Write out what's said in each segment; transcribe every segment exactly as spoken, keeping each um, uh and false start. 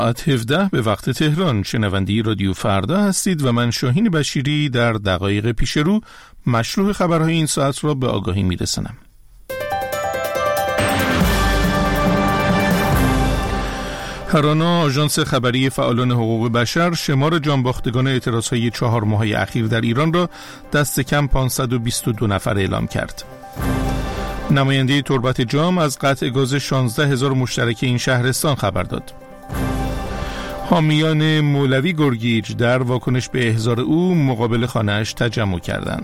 ساعت هفده به وقت تهران شنونده رادیو فردا هستید و من شاهین بشیری در دقایق پیش رو مشروع خبرهای این ساعت را به آگاهی میرسانم. هرانا، آژانس خبری فعالان حقوق بشر، شمار جانباختگان اعتراضهای چهار ماهه اخیر در ایران را دست کم پانصد و بیست و دو نفر اعلام کرد. نماینده تربت جام از قطع گاز شانزده هزار مشترک این شهرستان خبر داد. حامیان مولوی گرگیج در واکنش به احضار او مقابل خانه‌اش تجمع کردند.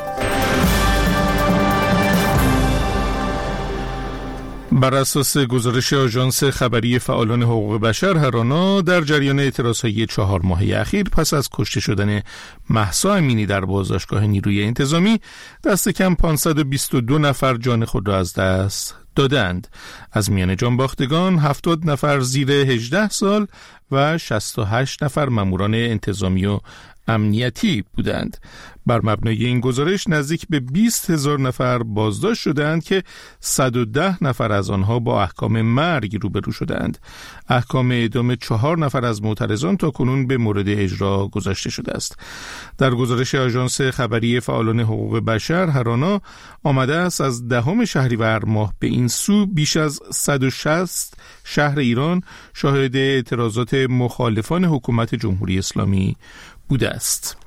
بر اساس گزارش آژانس خبری فعالان حقوق بشر، هرانا در جریان اعتراضهای چهار ماهه اخیر پس از کشته شدن مهسا امینی در بازداشتگاه نیروی انتظامی دست کم پانصد و بیست و دو نفر جان خود را از دست دادند. از میان جانباختگان هفتاد نفر زیر هجده سال و شصت و هشت نفر ماموران انتظامی و امنیتی بودند. بر مبنای این گزارش نزدیک به بیست هزار نفر بازداشت شدند که صد و ده نفر از آنها با احکام مرگ روبرو شدند. احکام اعدام چهار نفر از معترضان تا کنون به مورد اجرا گذاشته شده است. در گزارش آژانس خبری فعالان حقوق بشر، هرانا آمده است از دهم شهریور ماه به این سو بیش از صد و شصت شهر ایران شاهد اعتراضات مخالفان حکومت جمهوری اسلامی بوده است.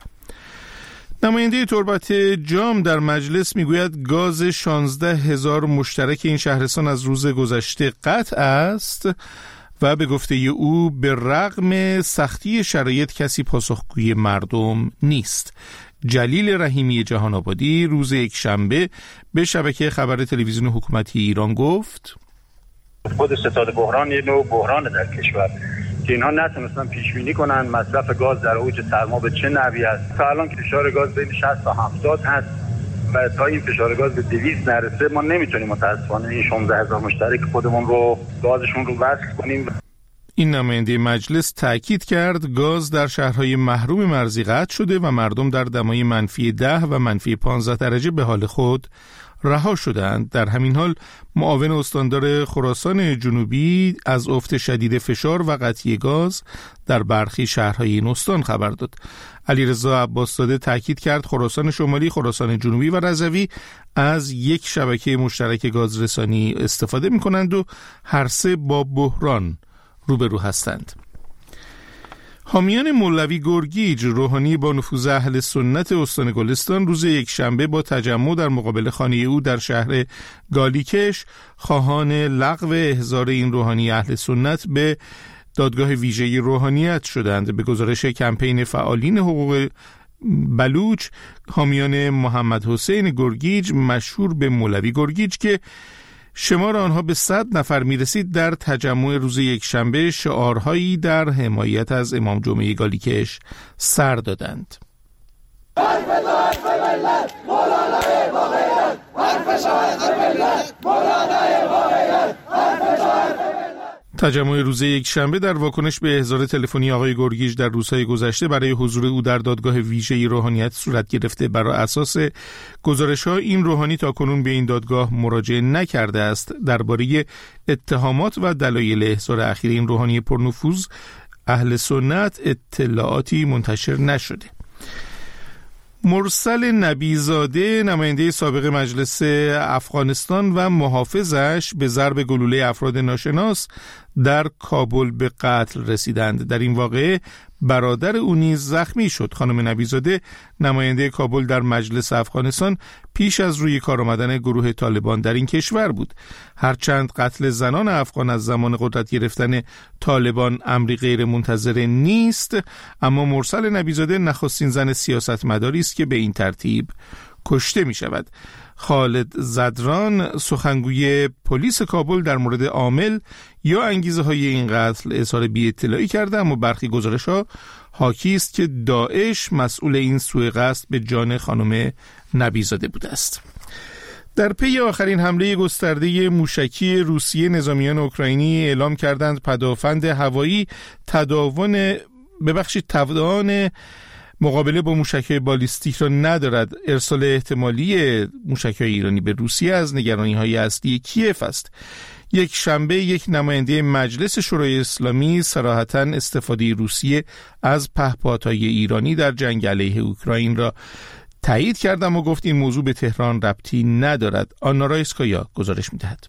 نماینده تربت جام در مجلس میگوید گاز شانزده هزار مشترک این شهرستان از روز گذشته قطع است و به گفته او به رغم سختی شرایط کسی پاسخگوی مردم نیست. جلیل رحیمی جهان آبادی روز یک شنبه به شبکه خبر تلویزیون حکومتی ایران گفت: خود ستاد بحران یه نوع بحران در کشور که اینها نتونستن پیش بینی کنن مصرف گاز در اوج سرما به چه نحوی است. تا الان که فشار گاز بین شصت تا هفتاد هست و تا این فشار گاز به دویست نرسه ما نمیتونیم متاسفانه این شانزده هزار مشترک خودمون رو گازشون رو وصل کنیم. این نماینده مجلس تأکید کرد گاز در شهرهای محروم مرزی قطع شده و مردم در دمای منفی ده و منفی پانزده درجه به حال خود رها شدند. در همین حال معاون استاندار خراسان جنوبی از افت شدید فشار و قطعی گاز در برخی شهرهای این استان خبر داد. علیرضا عباسزاده تاکید کرد خراسان شمالی، خراسان جنوبی و رضوی از یک شبکه مشترک گازرسانی استفاده می‌کنند و هر سه با بحران روبرو هستند. حامیان مولوی گرگیج، روحانی با نفوذ اهل سنت استان گلستان، روز یک شنبه با تجمع در مقابل خانه او در شهر گالیکش خواهان لغو احضار این روحانی اهل سنت به دادگاه ویژه روحانیت شدند. به گزارش کمپین فعالین حقوق بلوچ، حامیان محمد حسین گرگیج مشهور به مولوی گرگیج که شمار آنها به صد نفر میرسید، در تجمع روز یک شنبه شعارهایی در حمایت از امام جمعه گالیکش سر دادند. تجمع روز یک شنبه در واکنش به احضار تلفنی آقای گرگیج در روزهای گذشته برای حضور او در دادگاه ویژه روحانیت صورت گرفته. بر اساس گزارش‌ها این روحانی تاکنون به این دادگاه مراجعه نکرده است. درباره اتهامات و دلایل احضار اخیر این روحانی پرنفوذ اهل سنت اطلاعاتی منتشر نشده. مرسل نبیزاده، نماینده سابق مجلس افغانستان و محافظش، به ضرب گلوله افراد ناشناس در کابل به قتل رسیدند. در این واقعه برادر او نیز زخمی شد. خانم نبیزاده، نماینده کابل در مجلس افغانستان، پیش از روی کار آمدن گروه طالبان در این کشور بود. هرچند قتل زنان افغان از زمان قدرت گرفتن طالبان امری غیر منتظره نیست، اما مرسل نبیزاده نخستین زن سیاستمداری است که به این ترتیب کشته می شود. خالد زدران، سخنگوی پلیس کابل، در مورد عامل یا انگیزه های این قتل اظهار بی اطلاعی کرده، اما برخی گزارش ها حاکی است که داعش مسئول این سوء قصد به جان خانم نبیزاده بوده است. در پی آخرین حمله گسترده موشکی روسیه، نظامیان اوکراینی اعلام کردند پدافند هوایی تداوم ببخشید توان مقابله با موشک‌های بالیستیک را ندارد. ارسال احتمالی موشک‌های ایرانی به روسیه از نگرانی‌های اصلی کیف است. یک شنبه یک نماینده مجلس شورای اسلامی صراحتاً استفاده روسیه از پهپادهای ایرانی در جنگ علیه اوکراین را تایید کرد، و گفت این موضوع به تهران ربطی ندارد. آنا رایسکایا گزارش می‌دهد.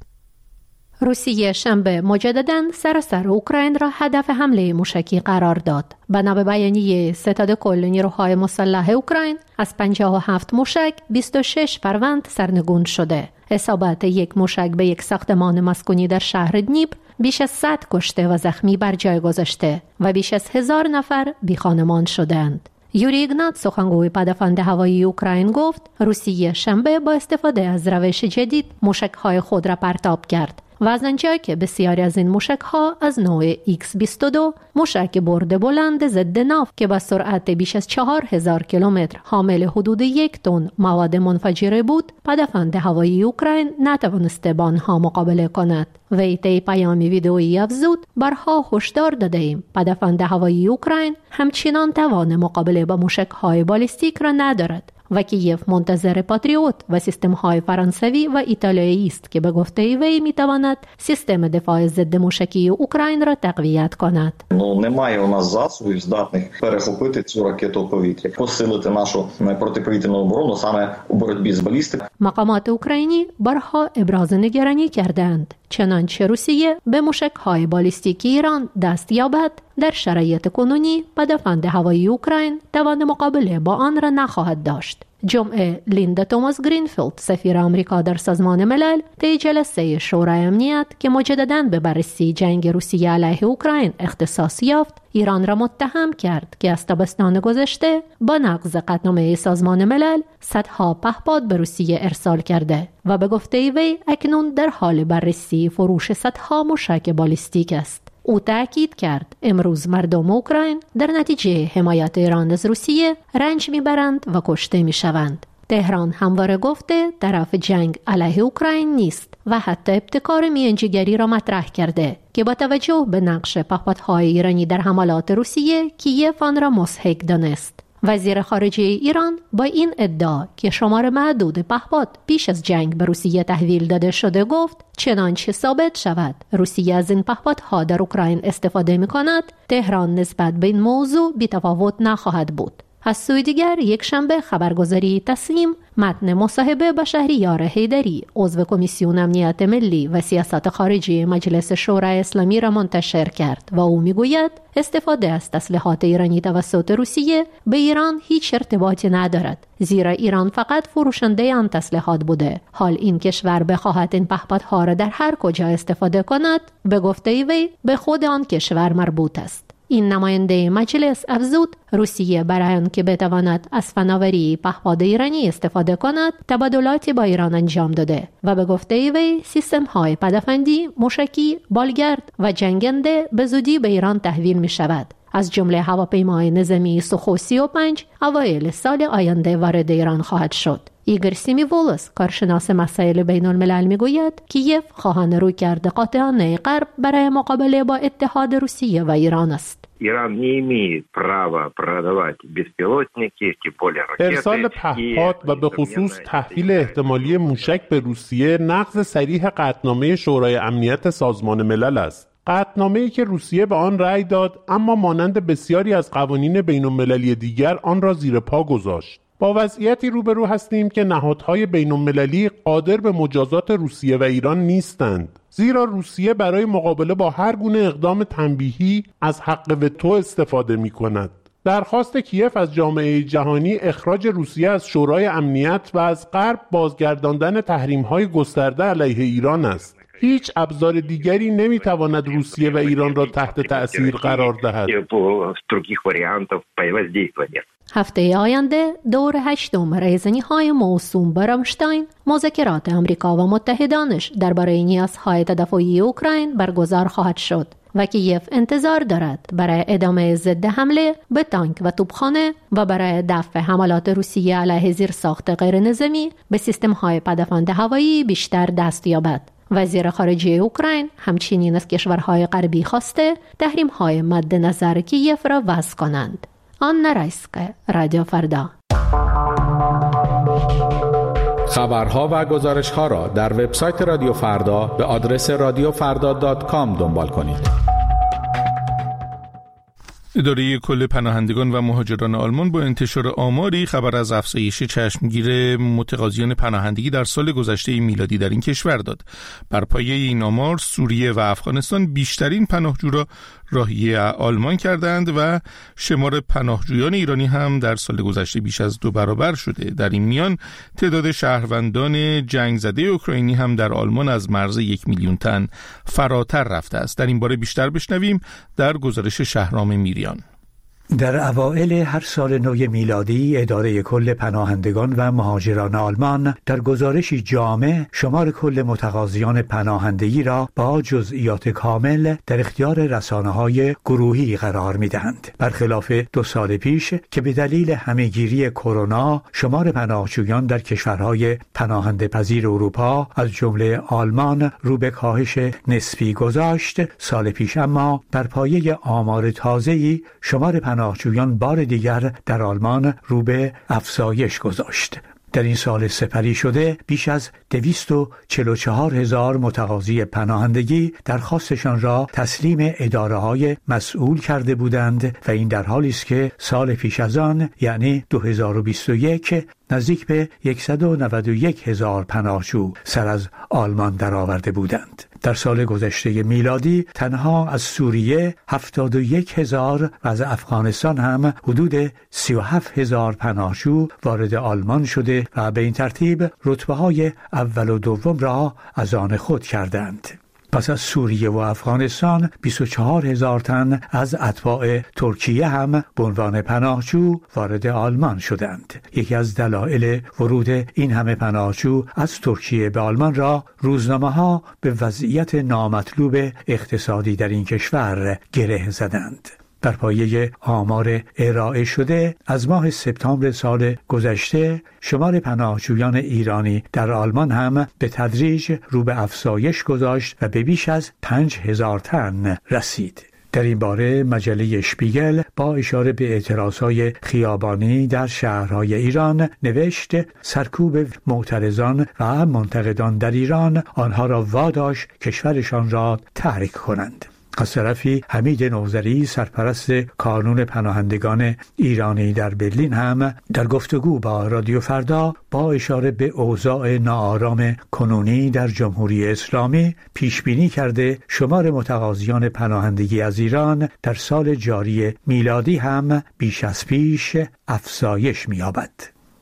روسیه شنبه مجدداً سراسر اوکراین را هدف حمله موشکی قرار داد. بنا به بیانیه ستاد کل نیروهای مسلح اوکراین، از پنجاه و هفت موشک بیست و شش فروند سرنگون شده. اصابت یک موشک به یک ساختمان مسکونی در شهر دنیپر بیش از صد کشته و زخمی بر جای گذاشته و بیش از هزار نفر بی خانمان شدند. یوری ایگنات، سخنگوی پدافند هوایی اوکراین، گفت روسیه شنبه با استفاده از روش جدید موشک‌های خود را پرتاب کرد و از آنجا که بسیاری از این موشک‌ها از نوع ایکس بیست و دو موشک برد بلند ضد ناو که با سرعت بیش از چهار هزار کیلومتر حامل حدود یک تن مواد منفجره بود، پدافند هوایی اوکراین نتوانسته با آنها مقابله کند. وی طی پیامی ویدئویی افزود: برها هشدار داده ایم پدافند هوایی اوکراین همچنان توان مقابله با موشک‌های بالستیک را ندارد و کیف منتظر پاتریوت و سیستم‌های فرانسوی و ایتالیایی است که به گفته وی می‌تواند سیستم دفاع ضد موشکی اوکراین را تقویت کند. Ну, немає у нас засобів здатних перехопити цю ракету в повітрі, посилити нашу протиповітряну оборону саме у боротьбі з балістикою. مقامات اوکراینی بارها ابراز نگرانی کردند چنانچه روسیه به موشک‌های بالستیکی ایران دست یابد، در شرایط کنونی پدافند هوایی اوکراین توان مقابله با آن را نخواهد داشت. جمعه لیندا توماس گرینفیلد، سفیر آمریکا در سازمان ملل، طی جلسه شورای امنیت که مجدداً به بررسی جنگ روسیه علیه اوکراین اختصاص یافت، ایران را متهم کرد که از تابستان گذشته با نقض قطعنامه سازمان ملل صدها پهپاد به روسیه ارسال کرده و به گفته وی اکنون در حال بررسی فروش صدها موشک بالستیک است. او تأکید کرد امروز مردم اوکراین در نتیجه حمایت ایران از روسیه رنج میبرند و کشته میشوند. تهران همواره گفته طرف جنگ علیه اوکراین نیست و حتی ابتکار میانجیگری را مطرح کرده که با توجه به نقش پهپادهای ایرانی در حملات روسیه کیف آن را مضحک دانست. وزیر خارجه ایران با این ادعا که شمار معدود پهپاد پیش از جنگ به روسیه تحویل داده شده گفت چنانچه ثابت شود روسیه از این پهپادها در اوکراین استفاده می کند، تهران نسبت به این موضوع بی‌تفاوت نخواهد بود. از سوی دیگر یک شنبه خبرگزاری تسنیم متن مصاحبه با شهریار حیدری، عضو کمیسیون امنیت ملی و سیاست خارجی مجلس شورای اسلامی را منتشر کرد و او میگوید استفاده از تسلیحات ایرانی توسط روسیه به ایران هیچ ارتباطی ندارد، زیرا ایران فقط فروشنده آن تسلیحات بوده. حال این کشور بخواهد این پهپادها را در هر کجا استفاده کند، به گفته وی به خود آن کشور مربوط است. این نماینده مجلس افزود روسیه برای آنکه بتواند از فناوری پهپاد ایرانی استفاده کند تبادلاتی با ایران انجام داده و به گفته وی سیستم های پدافندی، موشکی، بالگرد و جنگنده به زودی به ایران تحویل می شود. از جمله هواپیمای نظامی سوخوی سی و پنج اوایل سال آینده وارد ایران خواهد شد. ایگور سیمیولوس، کارشناس مسائل بین الملل، میگوید کیف خواهان رویکرد قاطعانه غرب برای مقابله با اتحاد روسیه و ایران است. ایران نمی‌داند право продавать безпилотники, тем более ракеты. ارسال پهپاد و به خصوص تحویل احتمالی موشک به روسیه نقض صریح قطعنامه شورای امنیت سازمان ملل است. قطعنامه‌ای که روسیه به آن رأی داد، اما مانند بسیاری از قوانین بین‌المللی دیگر آن را زیر پا گذاشت. با وضعیتی روبرو هستیم که نهادهای بین‌المللی قادر به مجازات روسیه و ایران نیستند، زیرا روسیه برای مقابله با هر گونه اقدام تنبیهی از حق وتو استفاده می‌کند. درخواست کیف از جامعه جهانی اخراج روسیه از شورای امنیت و از غرب بازگرداندن تحریم‌های گسترده علیه ایران است. هیچ ابزار دیگری نمیتواند روسیه و ایران را تحت تأثیر قرار دهد. هفته آینده دور هشتم رایزنی‌های موسوم به رامشتاین مذاکرات آمریکا و متحدانش درباره نیازهای تدافعی اوکراین برگزار خواهد شد و کیف انتظار دارد برای ادامه ضد حمله به تانک و توپخانه و برای دفع حملات روسیه علیه زیرساخت غیر نظامی به سیستم‌های پدافند هوایی بیشتر دست یابد. وزیر خارجه اوکراین همچنین از کشورهای غربی خواسته تحریم‌های مد نظر کیف را وضع کنند. آنا رایسکایا، رادیو فردا. خبرها و گزارش‌ها را در وبسایت رادیو فردا به آدرس رادیو فردا دات کام دنبال کنید. اداره کل پناهندگان و مهاجران آلمان با انتشار آماری خبر از افزایش چشمگیر متقاضیان پناهندگی در سال گذشته میلادی در این کشور داد. بر پایه این آمار سوریه و افغانستان بیشترین پناهجو را راهی آلمان کردند و شمار پناهجویان ایرانی هم در سال گذشته بیش از دو برابر شده. در این میان تعداد شهروندان جنگ زده اوکراینی هم در آلمان از مرز یک میلیون تن فراتر رفته است. در این باره بیشتر بشنویم در گزارش شهرام میریان. در اوایل هر سال نو میلادی اداره کل پناهندگان و مهاجران آلمان در گزارشی جامع شمار کل متقاضیان پناهندگی را با جزئیات کامل در اختیار رسانه‌های گروهی قرار می‌دهند. برخلاف دو سال پیش که به دلیل همهگیری کرونا شمار پناهجویان در کشورهای پناهنده پذیر اروپا از جمله آلمان رو به کاهش نسبی گذاشت، سال پیش اما بر پایه آمار تازه‌ای شمار پناهجویان بار دیگر در آلمان رو به افزایش گذاشت. در این سال سپری شده بیش از دویست و چهل و چهار هزار متقاضی پناهندگی درخواستشان را تسلیم اداره‌های مسئول کرده بودند و این در حالی است که سال پیش از آن یعنی دو هزار و بیست و یک نزدیک به صد و نود و یک هزار پناهجو سر از آلمان درآورده بودند. در سال گذشته میلادی تنها از سوریه هفتاد و یک هزار و از افغانستان هم حدود سی و هفت هزار پناهجو وارد آلمان شده و به این ترتیب رتبه‌های اول و دوم را از آن خود کردند. پس از سوریه و افغانستان بیست و چهار هزار تن از اتباع ترکیه هم به عنوان پناهجو وارد آلمان شدند. یکی از دلایل ورود این همه پناهجو از ترکیه به آلمان را روزنامه‌ها به وضعیت نامطلوب اقتصادی در این کشور گره زدند. در پایه آمار ارائه شده از ماه سپتامبر سال گذشته شمار پناهجویان ایرانی در آلمان هم به تدریج رو به افزایش گذاشت و به بیش از پنج هزار تن رسید. در این باره مجله اشپیگل با اشاره به اعتراضهای خیابانی در شهرهای ایران نوشت سرکوب معترضان و منتقدان در ایران آنها را واداشت کشورشان را ترک کنند. از طرفی حمید نوذری سرپرست کانون پناهندگان ایرانی در برلین هم در گفتگو با رادیو فردا با اشاره به اوضاع ناآرام کنونی در جمهوری اسلامی پیش بینی کرده شمار متقاضیان پناهندگی از ایران در سال جاری میلادی هم بیش از پیش افزایش می‌یابد.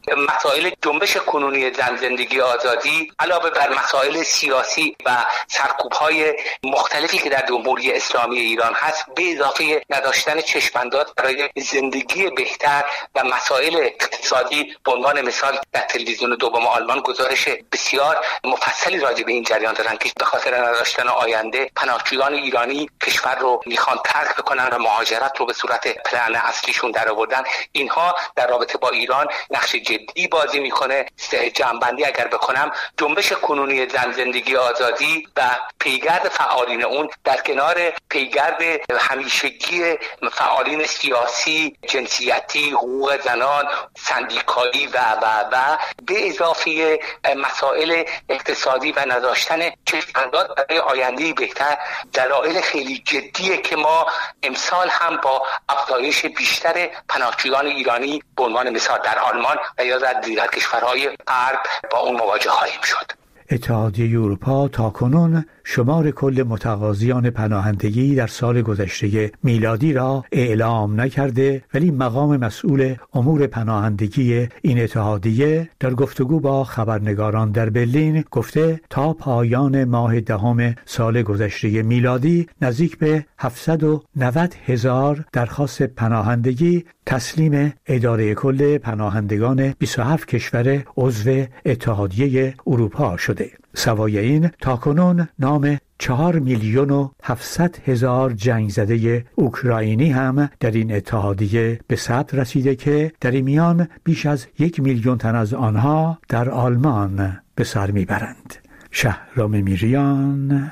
مسائل جنبش کنونی زن زندگی آزادی علاوه بر مسائل سیاسی و سرکوب‌های مختلفی که در جمهوری اسلامی ایران هست به اضافه نداشتن چشم‌انداز برای زندگی بهتر و مسائل اقتصادی به عنوان مثال در تلویزیون دوم آلمان گزارش بسیار مفصلی راجع به این جریان دارن که به خاطر نداشتن آینده پناهجویان ایرانی کشور رو میخوان ترک بکنن و مهاجرت رو به صورت پلن اصلیشون درآوردن. اینها در رابطه با ایران نقش جدی بازی میکنه. جمع‌بندی اگر بکنم جنبش کنونی زن زندگی آزادی و پیگرد فعالین اون در کنار پیگرد همیشگی فعالین سیاسی، جنسیتی، حقوق زنان، سندیکایی و و و به اضافه مسائل اقتصادی و نداشتن چشم‌انداز برای آینده بهتر دلایل خیلی جدیه که ما امسال هم با افزایش بیشتر پناهجویان ایرانی به عنوان مثال در آلمان و یا در دیگر کشورهای غرب با اون مواجه خواهیم شد. اتحادیه اروپا تاکنون شمار کل متقاضیان پناهندگی در سال گذشته میلادی را اعلام نکرده، ولی مقام مسئول امور پناهندگی این اتحادیه در گفتگو با خبرنگاران در برلین گفته تا پایان ماه دهم سال گذشته میلادی نزدیک به هفتصد و نود هزار درخواست پناهندگی تسلیم اداره کل پناهندگان بیست و هفت کشور عضو اتحادیه اروپا شده. سوای این تاکنون نام چهار میلیون و هفتصد هزار جنگ زده اوکراینی هم در این اتحادیه به ثبت رسیده که در این میان بیش از یک میلیون تن از آنها در آلمان به سر میبرند. شهرام میریان،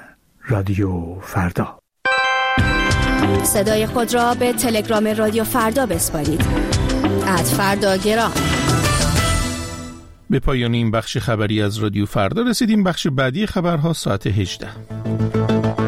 رادیو فردا. صدای خود را به تلگرام رادیو فردا بسپارید. ات فردا گرام. به پایان این بخش خبری از رادیو فردا رسیدیم. بخش بعدی خبرها ساعت هجده.